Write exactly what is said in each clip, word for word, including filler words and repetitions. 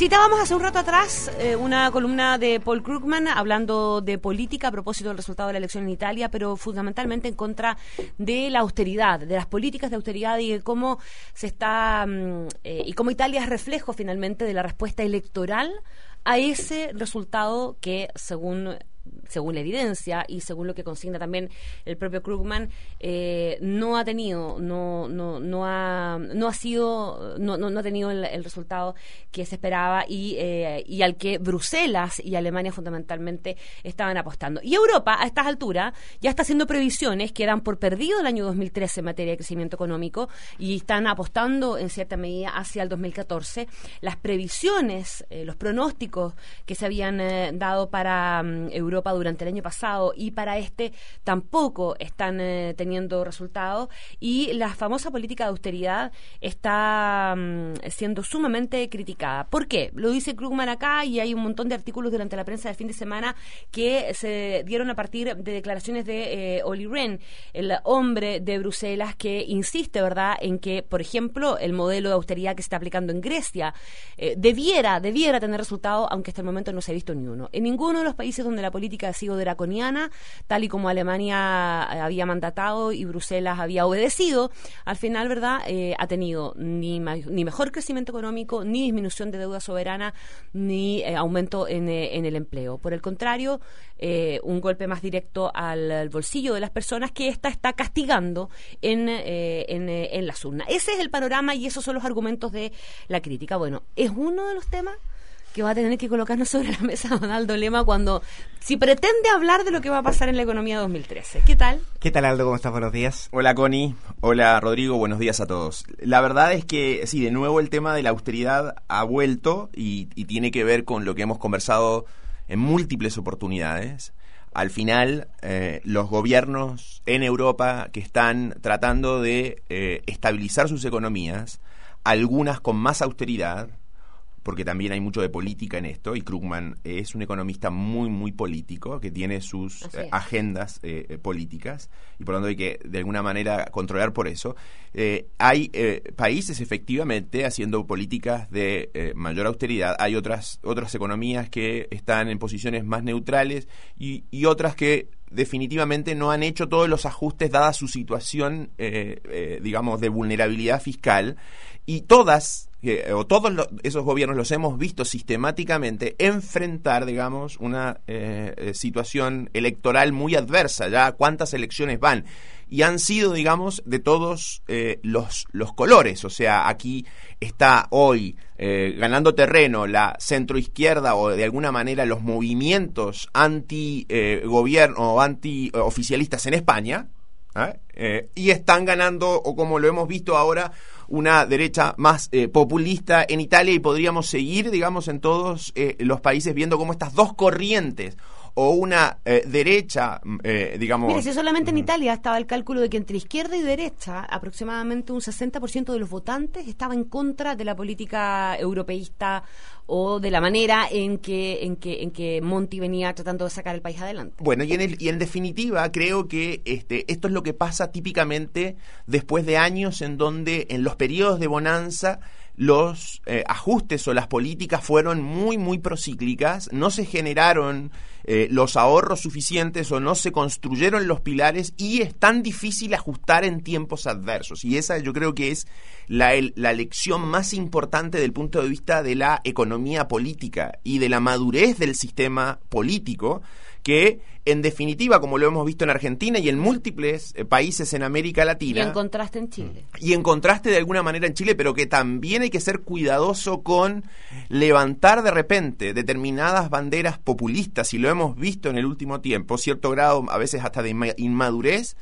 Citábamos hace un rato atrás eh, una columna de Paul Krugman hablando de política a propósito del resultado de la elección en Italia, pero fundamentalmente en contra de la austeridad, de las políticas de austeridad y de cómo se está eh, y cómo Italia es reflejo finalmente de la respuesta electoral a ese resultado que, según según la evidencia y según lo que consigna también el propio Krugman, eh, no ha tenido, no, no, no ha, no ha sido, no, no, no ha tenido el, el resultado que se esperaba y, eh, y al que Bruselas y Alemania fundamentalmente estaban apostando. Y Europa, a estas alturas, ya está haciendo previsiones que dan por perdido el año dos mil trece en materia de crecimiento económico y están apostando en cierta medida hacia el dos mil catorce. Las previsiones, eh, los pronósticos que se habían eh, dado para um, Europa Europa durante el año pasado y para este tampoco están eh, teniendo resultados y la famosa política de austeridad está um, siendo sumamente criticada. ¿Por qué? Lo dice Krugman acá y hay un montón de artículos durante la prensa del fin de semana que se dieron a partir de declaraciones de eh, Olli Rehn, el hombre de Bruselas que insiste, ¿verdad?, en que, por ejemplo, el modelo de austeridad que se está aplicando en Grecia eh, debiera, debiera tener resultados, aunque hasta el momento no se ha visto ni uno. En ninguno de los países donde la política ha sido draconiana, tal y como Alemania había mandatado y Bruselas había obedecido, al final, ¿verdad?, eh, ha tenido ni, ma- ni mejor crecimiento económico, ni disminución de deuda soberana, ni eh, aumento en, eh, en el empleo. Por el contrario, eh, un golpe más directo al, al bolsillo de las personas que ésta está castigando en, eh, en, eh, en las urnas. Ese es el panorama y esos son los argumentos de la crítica. Bueno, es uno de los temas que va a tener que colocarnos sobre la mesa Donaldo Lema cuando, si pretende hablar de lo que va a pasar en la economía dos mil trece. ¿Qué tal? ¿Qué tal, Aldo? ¿Cómo estás? Buenos días. Hola, Connie. Hola, Rodrigo. Buenos días a todos. La verdad es que, sí, de nuevo el tema de la austeridad ha vuelto y, y tiene que ver con lo que hemos conversado en múltiples oportunidades. Al final, eh, los gobiernos en Europa que están tratando de eh, estabilizar sus economías, algunas con más austeridad, porque también hay mucho de política en esto, y Krugman es un economista muy, muy político, que tiene sus eh, agendas eh, políticas, y por lo tanto hay que, de alguna manera, controlar por eso. Eh, hay eh, países, efectivamente, haciendo políticas de eh, mayor austeridad. Hay otras, otras economías que están en posiciones más neutrales y, y otras que definitivamente no han hecho todos los ajustes dada su situación, eh, eh, digamos, de vulnerabilidad fiscal, y todas, eh, o todos los, esos gobiernos los hemos visto sistemáticamente enfrentar, digamos, una eh, eh, situación electoral muy adversa. Ya cuántas elecciones van, y han sido, digamos, de todos eh, los, los colores. O sea, aquí está hoy eh, ganando terreno la centroizquierda o de alguna manera los movimientos anti-gobierno eh, o anti-oficialistas en España, ¿eh? Eh, y están ganando, o como lo hemos visto ahora, una derecha más eh, populista en Italia, y podríamos seguir, digamos, en todos eh, los países viendo cómo estas dos corrientes o una eh, derecha, eh, digamos... Mire, si solamente en Italia estaba el cálculo de que entre izquierda y derecha aproximadamente un sesenta por ciento de los votantes estaba en contra de la política europeísta o de la manera en que en que en que Monti venía tratando de sacar el país adelante. Bueno, y en, el, y en definitiva creo que este esto es lo que pasa típicamente después de años en donde en los periodos de bonanza los eh, ajustes o las políticas fueron muy, muy procíclicas, no se generaron eh, los ahorros suficientes o no se construyeron los pilares, y es tan difícil ajustar en tiempos adversos. Y esa yo creo que es la, el, la lección más importante del punto de vista de la economía política y de la madurez del sistema político, que en definitiva, como lo hemos visto en Argentina y en múltiples eh, países en América Latina. Y en contraste en Chile. Y en contraste de alguna manera en Chile, pero que también hay que ser cuidadoso con levantar de repente determinadas banderas populistas, y lo hemos visto en el último tiempo, cierto grado a veces hasta de inmadurez,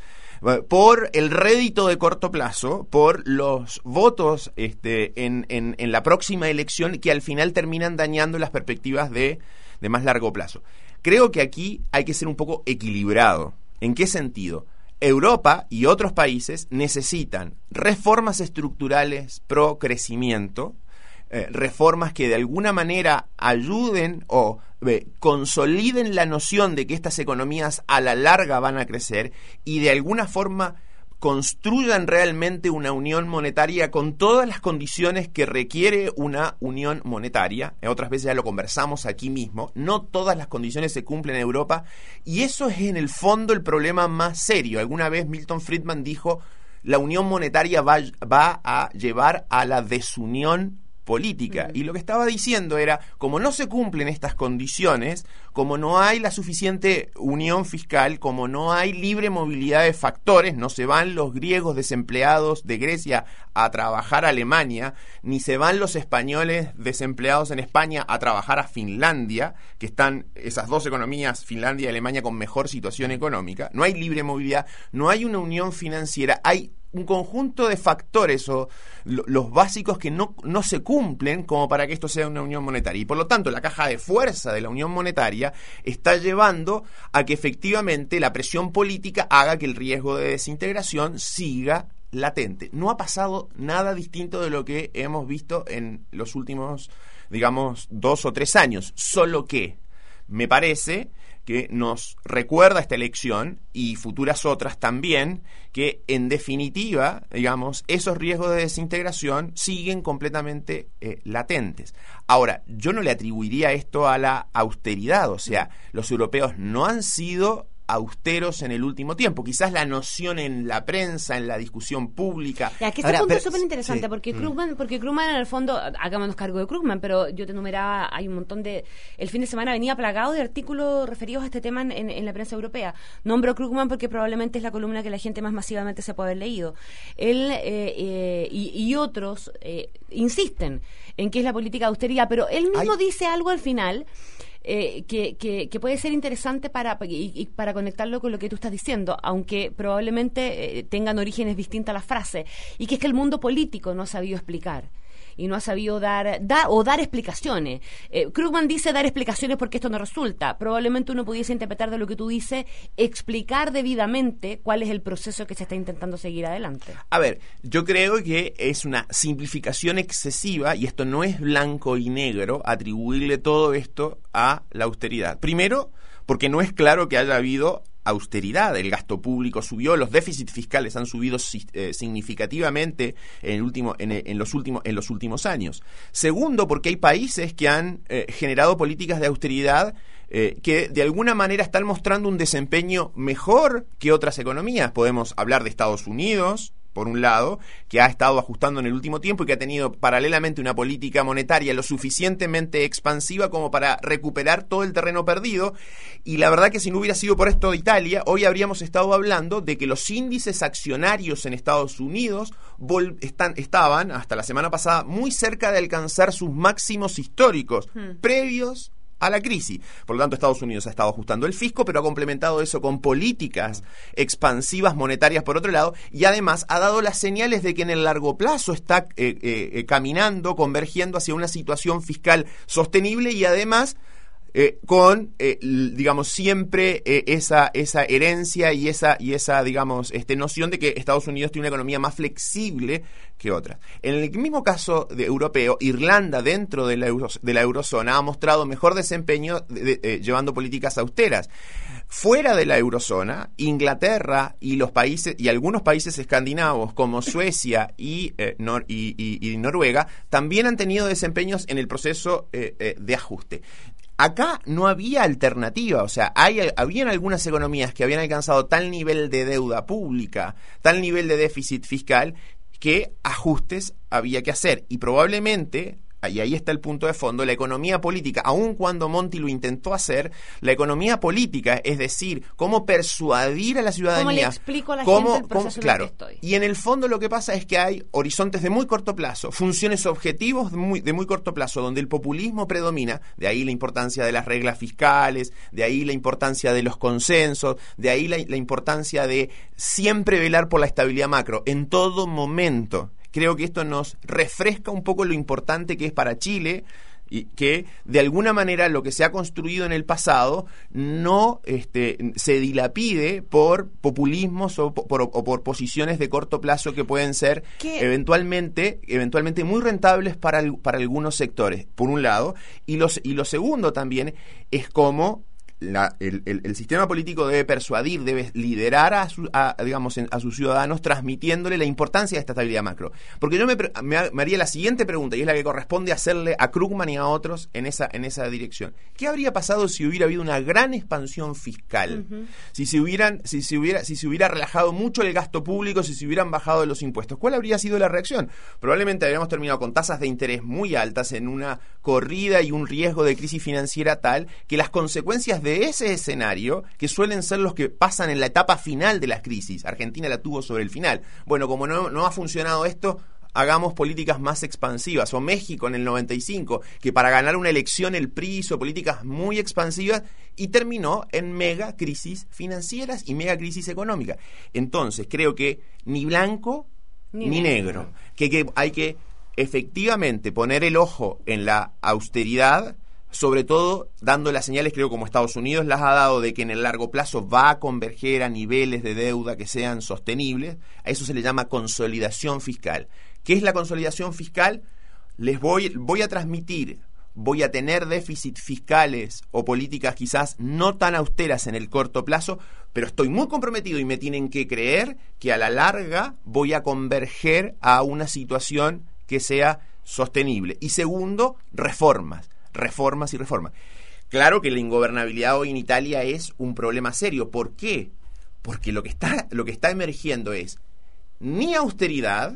por el rédito de corto plazo, por los votos este, en, en, en la próxima elección, que al final terminan dañando las perspectivas de, de más largo plazo. Creo que aquí hay que ser un poco equilibrado. ¿En qué sentido? Europa y otros países necesitan reformas estructurales pro crecimiento, eh, reformas que de alguna manera ayuden o eh, consoliden la noción de que estas economías a la larga van a crecer, y de alguna forma construyan realmente una unión monetaria con todas las condiciones que requiere una unión monetaria. Otras veces ya lo conversamos aquí mismo. No todas las condiciones se cumplen en Europa y eso es en el fondo el problema más serio. Alguna vez Milton Friedman dijo, la unión monetaria va, va a llevar a la desunión política. Uh-huh. Y lo que estaba diciendo era, como no se cumplen estas condiciones, como no hay la suficiente unión fiscal, como no hay libre movilidad de factores, no se van los griegos desempleados de Grecia a trabajar a Alemania, ni se van los españoles desempleados en España a trabajar a Finlandia, que están esas dos economías, Finlandia y Alemania, con mejor situación económica. No hay libre movilidad, no hay una unión financiera, hay un conjunto de factores o lo, los básicos que no, no se cumplen como para que esto sea una unión monetaria. Y por lo tanto, la caja de fuerza de la unión monetaria está llevando a que efectivamente la presión política haga que el riesgo de desintegración siga latente. No ha pasado nada distinto de lo que hemos visto en los últimos, digamos, dos o tres años. Solo que me parece que nos recuerda esta elección y futuras otras también, que en definitiva, digamos, esos riesgos de desintegración siguen completamente eh, latentes. Ahora, yo no le atribuiría esto a la austeridad, o sea, los europeos no han sido austeros en el último tiempo. Quizás la noción en la prensa, en la discusión pública. Ya, que este punto es súper interesante, sí. porque Krugman, porque Krugman en el fondo, hagámonos cargo de Krugman, pero yo te enumeraba, hay un montón de, el fin de semana venía plagado de artículos referidos a este tema en, en, en la prensa europea. Nombro Krugman porque probablemente es la columna que la gente más masivamente se puede haber leído. Él eh, eh, y, y otros eh, insisten en que es la política de austeridad, pero él mismo Ay. dice algo al final Eh, que, que, que puede ser interesante para y, y para conectarlo con lo que tú estás diciendo, aunque probablemente eh, tengan orígenes distintas a las frases, y que es que el mundo político no ha sabido explicar y no ha sabido dar, dar o dar explicaciones. Eh, Krugman dice dar explicaciones porque esto no resulta. Probablemente uno pudiese interpretar de lo que tú dices, explicar debidamente cuál es el proceso que se está intentando seguir adelante. A ver, yo creo que es una simplificación excesiva, y esto no es blanco y negro, atribuirle todo esto a la austeridad. Primero, porque no es claro que haya habido austeridad, el gasto público subió, los déficits fiscales han subido eh, significativamente en el último, en, en los últimos, en los últimos años. Segundo, porque hay países que han eh, generado políticas de austeridad eh, que de alguna manera están mostrando un desempeño mejor que otras economías. Podemos hablar de Estados Unidos, por un lado, que ha estado ajustando en el último tiempo y que ha tenido paralelamente una política monetaria lo suficientemente expansiva como para recuperar todo el terreno perdido. Y la verdad que si no hubiera sido por esto de Italia, hoy habríamos estado hablando de que los índices accionarios en Estados Unidos vol- están, estaban, hasta la semana pasada, muy cerca de alcanzar sus máximos históricos, hmm. previos a la crisis. Por lo tanto, Estados Unidos ha estado ajustando el fisco, pero ha complementado eso con políticas expansivas monetarias por otro lado, y además ha dado las señales de que en el largo plazo está eh, eh, caminando, convergiendo hacia una situación fiscal sostenible y además Eh, con, eh, digamos, siempre eh, esa esa herencia y esa, y esa digamos, este noción de que Estados Unidos tiene una economía más flexible que otras. En el mismo caso de europeo, Irlanda, dentro de la, euro, de la eurozona, ha mostrado mejor desempeño de, de, eh, llevando políticas austeras. Fuera de la eurozona, Inglaterra y los países y algunos países escandinavos como Suecia y, eh, Nor- y, y, y Noruega también han tenido desempeños en el proceso eh, eh, de ajuste. Acá no había alternativa, o sea, hay, habían algunas economías que habían alcanzado tal nivel de deuda pública, tal nivel de déficit fiscal, que ajustes había que hacer. Y probablemente, y ahí está el punto de fondo, la economía política, aun cuando Monti lo intentó hacer, la economía política, es decir, cómo persuadir a la ciudadanía. ¿Cómo le explico a la cómo, gente el proceso cómo, claro, en el que estoy? Y en el fondo lo que pasa es que hay horizontes de muy corto plazo, funciones objetivos de muy, de muy corto plazo, donde el populismo predomina, de ahí la importancia de las reglas fiscales, de ahí la importancia de los consensos, de ahí la, la importancia de siempre velar por la estabilidad macro, en todo momento. Creo que esto nos refresca un poco lo importante que es para Chile, y que de alguna manera lo que se ha construido en el pasado no este, se dilapide por populismos o por, o por posiciones de corto plazo que pueden ser ¿Qué? eventualmente eventualmente muy rentables para, para algunos sectores, por un lado, y, los, y lo segundo también es cómo la, el, el, el sistema político debe persuadir, debe liderar a, su, a digamos, en, a sus ciudadanos, transmitiéndole la importancia de esta estabilidad macro. Porque yo me, me, me haría la siguiente pregunta, y es la que corresponde hacerle a Krugman y a otros en esa, en esa dirección. ¿Qué habría pasado si hubiera habido una gran expansión fiscal? Uh-huh. Si se hubieran, si se hubiera, si se hubiera relajado mucho el gasto público, si se hubieran bajado los impuestos, ¿cuál habría sido la reacción? Probablemente habríamos terminado con tasas de interés muy altas, en una corrida y un riesgo de crisis financiera tal que las consecuencias de ese escenario, que suelen ser los que pasan en la etapa final de las crisis, Argentina la tuvo sobre el final, bueno, como no, no ha funcionado esto, hagamos políticas más expansivas, o México en el noventa y cinco, que para ganar una elección el P R I hizo políticas muy expansivas y terminó en mega crisis financieras y mega crisis económica. Entonces creo que ni blanco ni, ni negro, negro. Que, que hay que efectivamente poner el ojo en la austeridad, sobre todo dando las señales, creo, como Estados Unidos las ha dado, de que en el largo plazo va a converger a niveles de deuda que sean sostenibles. A eso se le llama consolidación fiscal. ¿Qué es la consolidación fiscal? Les voy, voy a transmitir, voy a tener déficit fiscales o políticas quizás no tan austeras en el corto plazo, pero estoy muy comprometido y me tienen que creer que a la larga voy a converger a una situación que sea sostenible. Y segundo, reformas. Reformas y reformas. Claro que la ingobernabilidad hoy en Italia es un problema serio. ¿Por qué? Porque lo que está, lo que está emergiendo es ni austeridad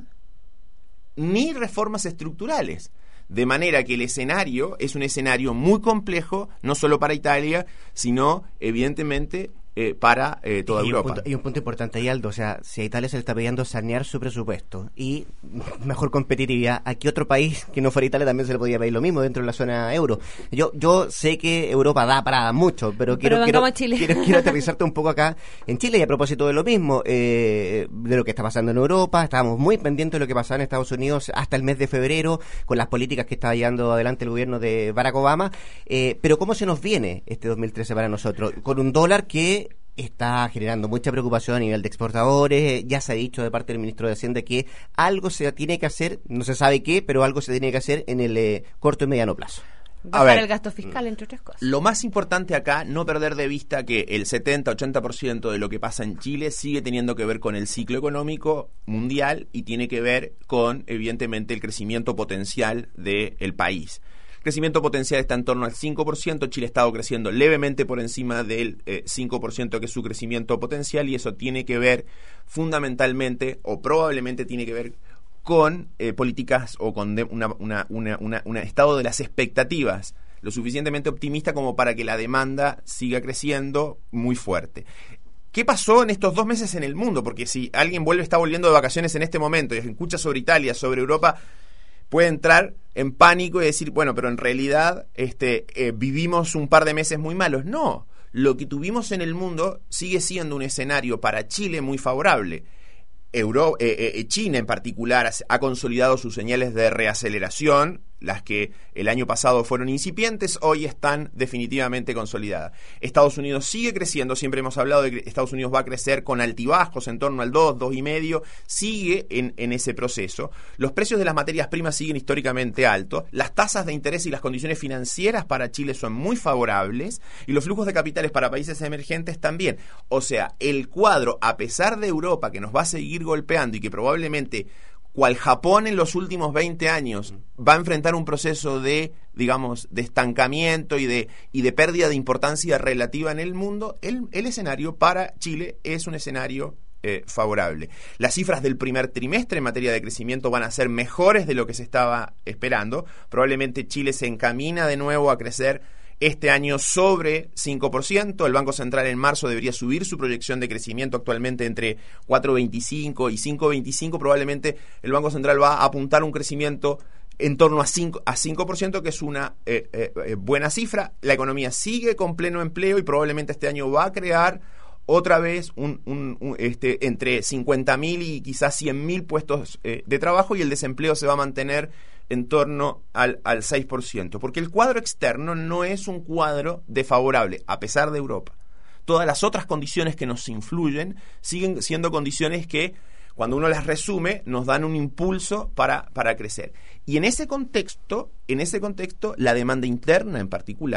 ni reformas estructurales. De manera que el escenario es un escenario muy complejo, no solo para Italia, sino evidentemente Eh, para eh, toda y Europa. Un punto, y un punto importante ahí, Aldo, o sea, si a Italia se le está pidiendo sanear su presupuesto y mejor competitividad, ¿a qué otro país que no fuera Italia también se le podía pedir lo mismo dentro de la zona euro? Yo yo sé que Europa da para mucho, pero quiero pero quiero, Chile. quiero quiero aterrizarte un poco acá en Chile y a propósito de lo mismo, eh, de lo que está pasando en Europa. Estábamos muy pendientes de lo que pasaba en Estados Unidos hasta el mes de febrero con las políticas que estaba llevando adelante el gobierno de Barack Obama, eh, pero ¿cómo se nos viene este dos mil trece para nosotros? Con un dólar que está generando mucha preocupación a nivel de exportadores. Ya se ha dicho de parte del ministro de Hacienda que algo se tiene que hacer, no se sabe qué, pero algo se tiene que hacer en el eh, corto y mediano plazo. Bajar ver, el gasto fiscal, entre otras cosas. Lo más importante acá, no perder de vista que el setenta a ochenta por ciento de lo que pasa en Chile sigue teniendo que ver con el ciclo económico mundial y tiene que ver con, evidentemente, el crecimiento potencial del país. Crecimiento potencial está en torno al cinco por ciento, Chile ha estado creciendo levemente por encima del eh, cinco por ciento que es su crecimiento potencial, y eso tiene que ver fundamentalmente o probablemente tiene que ver con eh, políticas o con de una, una, una, una, un estado de las expectativas lo suficientemente optimista como para que la demanda siga creciendo muy fuerte. ¿Qué pasó en estos dos meses en el mundo? Porque si alguien vuelve, está volviendo de vacaciones en este momento y escucha sobre Italia, sobre Europa, puede entrar en pánico y decir, bueno, pero en realidad este, eh, vivimos un par de meses muy malos. No, lo que tuvimos en el mundo sigue siendo un escenario para Chile muy favorable. Euro, eh, eh, China en particular ha consolidado sus señales de reaceleración, las que el año pasado fueron incipientes, hoy están definitivamente consolidadas. Estados Unidos sigue creciendo, siempre hemos hablado de que Estados Unidos va a crecer con altibajos en torno al dos, dos y medio, sigue en, en ese proceso. Los precios de las materias primas siguen históricamente altos, las tasas de interés y las condiciones financieras para Chile son muy favorables y los flujos de capitales para países emergentes también. O sea, el cuadro, a pesar de Europa, que nos va a seguir golpeando y que probablemente, cual Japón en los últimos veinte años, va a enfrentar un proceso de, digamos, de estancamiento y de, y de pérdida de importancia relativa en el mundo, el, el escenario para Chile es un escenario eh, favorable. Las cifras del primer trimestre en materia de crecimiento van a ser mejores de lo que se estaba esperando. Probablemente Chile se encamina de nuevo a crecer este año sobre cinco por ciento. El Banco Central en marzo debería subir su proyección de crecimiento, actualmente entre cuatro coma veinticinco y cinco coma veinticinco. Probablemente el Banco Central va a apuntar un crecimiento en torno a cinco, a cinco por ciento, que es una eh, eh, buena cifra. La economía sigue con pleno empleo y probablemente este año va a crear otra vez un, un, un, este, entre cincuenta mil y quizás cien mil puestos eh, de trabajo, y el desempleo se va a mantener en torno al, al seis por ciento, porque el cuadro externo no es un cuadro desfavorable, a pesar de Europa. Todas las otras condiciones que nos influyen siguen siendo condiciones que, cuando uno las resume, nos dan un impulso para, para crecer. Y en ese contexto, en ese contexto, la demanda interna en particular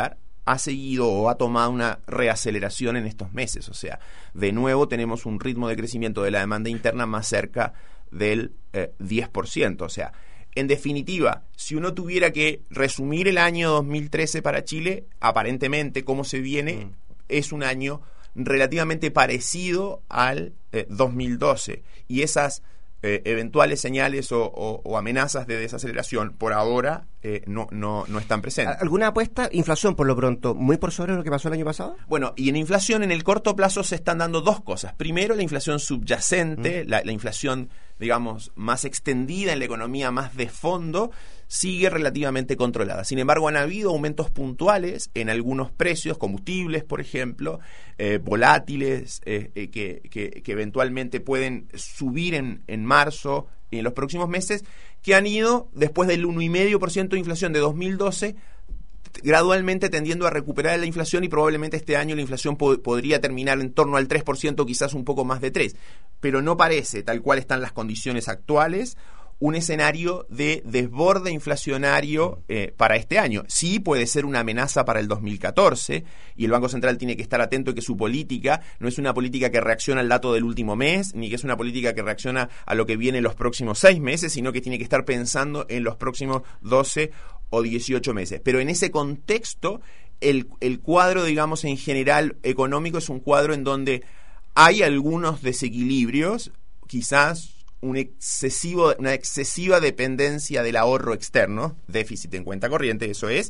ha seguido o ha tomado una reaceleración en estos meses. O sea, de nuevo tenemos un ritmo de crecimiento de la demanda interna más cerca del eh, diez por ciento. O sea, en definitiva, si uno tuviera que resumir el año dos mil trece para Chile, aparentemente, cómo se viene, mm. es un año relativamente parecido al eh, dos mil doce. Y esas eh, eventuales señales o, o, o amenazas de desaceleración, por ahora, eh, no, no, no están presentes. ¿Alguna apuesta? Inflación, por lo pronto, ¿muy por sobre lo que pasó el año pasado? Bueno, y en inflación, en el corto plazo, se están dando dos cosas. Primero, la inflación subyacente, mm. la, la inflación, digamos, más extendida en la economía, más de fondo, sigue relativamente controlada. Sin embargo, han habido aumentos puntuales en algunos precios, combustibles, por ejemplo, eh, volátiles, eh, eh, que, que, que eventualmente pueden subir en, en marzo y en los próximos meses, que han ido, después del uno coma cinco por ciento de inflación de dos mil doce, gradualmente tendiendo a recuperar la inflación, y probablemente este año la inflación po- podría terminar en torno al tres por ciento, quizás un poco más de tres por ciento. Pero no parece, tal cual están las condiciones actuales, un escenario de desborde inflacionario eh, para este año. Sí puede ser una amenaza para el dos mil catorce, y el Banco Central tiene que estar atento de que su política no es una política que reacciona al dato del último mes, ni que es una política que reacciona a lo que viene en los próximos seis meses, sino que tiene que estar pensando en los próximos doce o dieciocho meses. Pero en ese contexto, el, el cuadro, digamos, en general económico es un cuadro en donde hay algunos desequilibrios, quizás un excesivo, una excesiva dependencia del ahorro externo, déficit en cuenta corriente, eso es,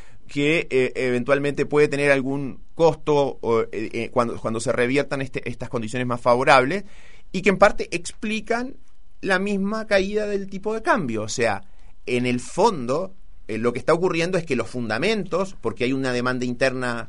que eh, eventualmente puede tener algún costo o, eh, eh, cuando, cuando se reviertan este, estas condiciones más favorables, y que en parte explican la misma caída del tipo de cambio. O sea, en el fondo, eh, lo que está ocurriendo es que los fundamentos, porque hay una demanda interna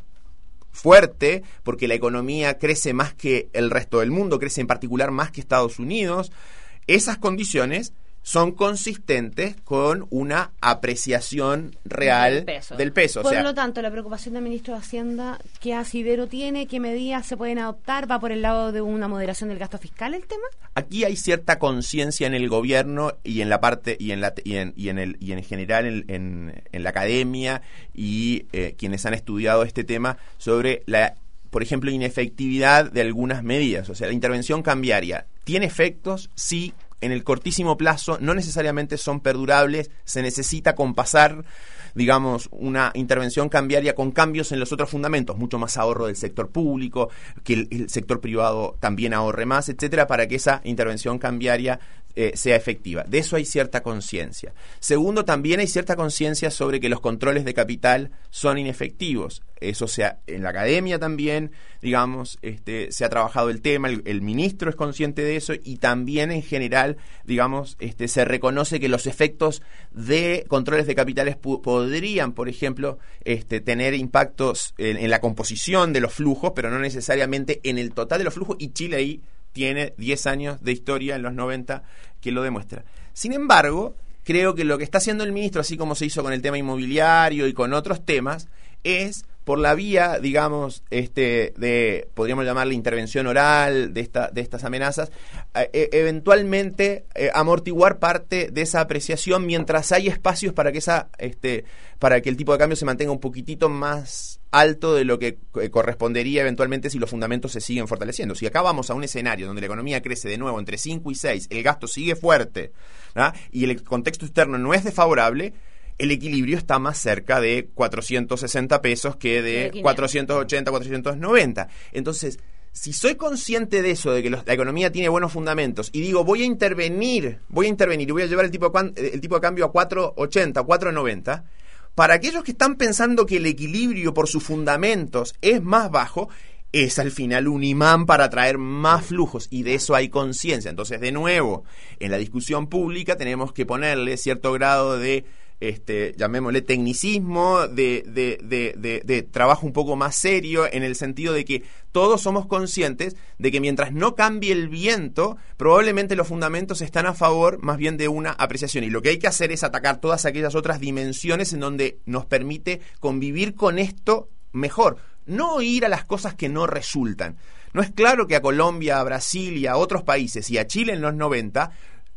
fuerte, porque la economía crece más que el resto del mundo, crece en particular más que Estados Unidos, esas condiciones son consistentes con una apreciación real del peso. Del peso. Por o sea, lo tanto, la preocupación del ministro de Hacienda, ¿qué asidero tiene? ¿Qué medidas se pueden adoptar? ¿Va por el lado de una moderación del gasto fiscal el tema? Aquí hay cierta conciencia en el gobierno y en la parte y en la y en, y en el y en general en, en, en la academia y eh, quienes han estudiado este tema sobre la, por ejemplo, inefectividad de algunas medidas. O sea, la intervención cambiaria tiene efectos, sí, en el cortísimo plazo, no necesariamente son perdurables, se necesita compasar, digamos, una intervención cambiaria con cambios en los otros fundamentos, mucho más ahorro del sector público, que el, el sector privado también ahorre más, etcétera, para que esa intervención cambiaria eh, sea efectiva. De eso hay cierta conciencia. Segundo, también hay cierta conciencia sobre que los controles de capital son inefectivos. Eso sea, en la academia también, digamos, este, se ha trabajado el tema, el, el ministro es consciente de eso, y también en general, digamos, este, se reconoce que los efectos de controles de capitales pu- podrían, por ejemplo, este, tener impactos en, en la composición de los flujos, pero no necesariamente en el total de los flujos, y Chile ahí tiene diez años de historia en los noventa que lo demuestra. Sin embargo, creo que lo que está haciendo el ministro, así como se hizo con el tema inmobiliario y con otros temas, es por la vía, digamos, este, de, podríamos llamarle intervención oral de esta, de estas amenazas, eh, eventualmente eh, amortiguar parte de esa apreciación mientras hay espacios para que esa, este, para que el tipo de cambio se mantenga un poquitito más alto de lo que eh, correspondería eventualmente si los fundamentos se siguen fortaleciendo. Si acá vamos a un escenario donde la economía crece de nuevo entre cinco y seis, el gasto sigue fuerte, ¿verdad?, y el contexto externo no es desfavorable, el equilibrio está más cerca de cuatrocientos sesenta pesos que de cuatrocientos ochenta, cuatrocientos noventa. Entonces, si soy consciente de eso, de que los, la economía tiene buenos fundamentos, y digo, voy a intervenir, voy a intervenir y voy a llevar el tipo de, el tipo de cambio a cuatro ochenta, cuatro noventa, para aquellos que están pensando que el equilibrio por sus fundamentos es más bajo, es al final un imán para atraer más flujos, y de eso hay conciencia. Entonces, de nuevo, en la discusión pública tenemos que ponerle cierto grado de Este, llamémosle tecnicismo, de, de, de, de, de trabajo un poco más serio, en el sentido de que todos somos conscientes de que mientras no cambie el viento, probablemente los fundamentos están a favor más bien de una apreciación, y lo que hay que hacer es atacar todas aquellas otras dimensiones en donde nos permite convivir con esto mejor, no ir a las cosas que no resultan. No es claro que a Colombia, a Brasil y a otros países, y a Chile en los noventa,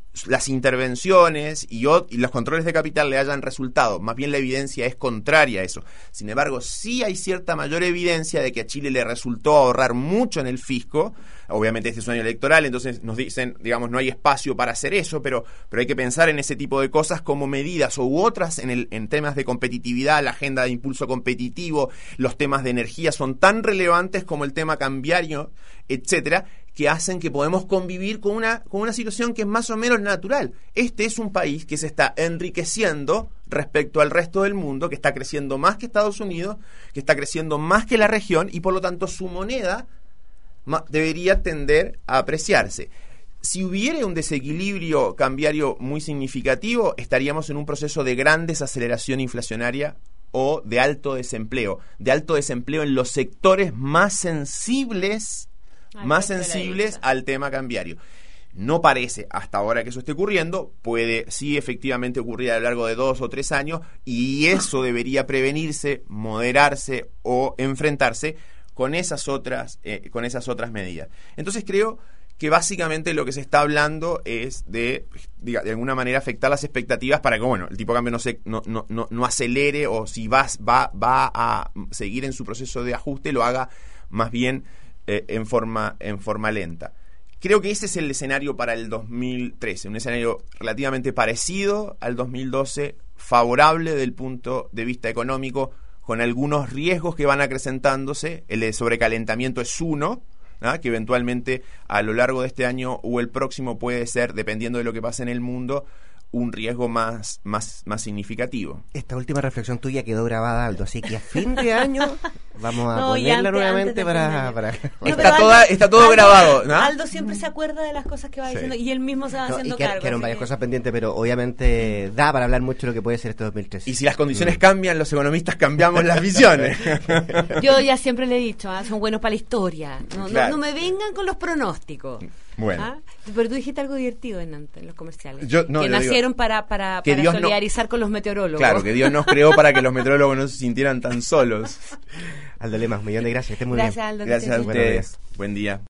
las intervenciones y, o, y los controles de capital le hayan resultado. Más bien la evidencia es contraria a eso. Sin embargo, sí hay cierta mayor evidencia de que a Chile le resultó ahorrar mucho en el fisco. Obviamente este es un año electoral, entonces nos dicen, digamos, no hay espacio para hacer eso, pero, pero hay que pensar en ese tipo de cosas como medidas u otras en, el, en temas de competitividad, la agenda de impulso competitivo, los temas de energía son tan relevantes como el tema cambiario, etcétera, que hacen que podemos convivir con una, con una situación que es más o menos natural. Este es un país que se está enriqueciendo respecto al resto del mundo, que está creciendo más que Estados Unidos, que está creciendo más que la región, y por lo tanto su moneda debería tender a apreciarse. Si hubiera un desequilibrio cambiario muy significativo, estaríamos en un proceso de gran desaceleración inflacionaria o de alto desempleo, de alto desempleo en los sectores más sensibles, Ay, más sensibles al tema cambiario. No parece hasta ahora que eso esté ocurriendo, puede sí efectivamente ocurrir a lo largo de dos o tres años, y eso debería prevenirse, moderarse o enfrentarse con esas otras, eh, con esas otras medidas. Entonces creo que básicamente lo que se está hablando es de, diga, de alguna manera afectar las expectativas para que, bueno, el tipo de cambio no se no, no, no, no acelere, o si va, va, va a seguir en su proceso de ajuste, lo haga más bien eh, en forma, en forma lenta. Creo que ese es el escenario para el dos mil trece, un escenario relativamente parecido al dos mil doce, favorable desde el punto de vista económico, con algunos riesgos que van acrecentándose. El de sobrecalentamiento es uno, ¿no? Que eventualmente a lo largo de este año o el próximo puede ser, dependiendo de lo que pase en el mundo, un riesgo más, más, más significativo. Esta última reflexión tuya quedó grabada, Aldo, así que a fin de año vamos a no, ponerla antes, antes nuevamente de para... para... No, está, toda, Aldo, está todo Aldo, grabado, ¿no? Aldo siempre se acuerda de las cosas que va diciendo, sí, y él mismo se va no, haciendo y que, cargo. Quedaron varias que... cosas pendientes, pero obviamente da para hablar mucho de lo que puede ser este dos mil trece. Y si las condiciones mm. cambian, los economistas cambiamos las visiones. Yo ya siempre le he dicho, ¿eh? Son buenos para la historia. No, claro. no, no me vengan con los pronósticos. Bueno. ¿Ah? Pero tú dijiste algo divertido en, en los comerciales. Yo, no, que yo nacieron digo, para, para, que para solidarizar no, con los meteorólogos. Claro, que Dios nos creó para que los meteorólogos no se sintieran tan solos. Aldo Lemas, un millón de gracias. Esté muy gracias, bien. Aldo, gracias a ustedes. Buen día.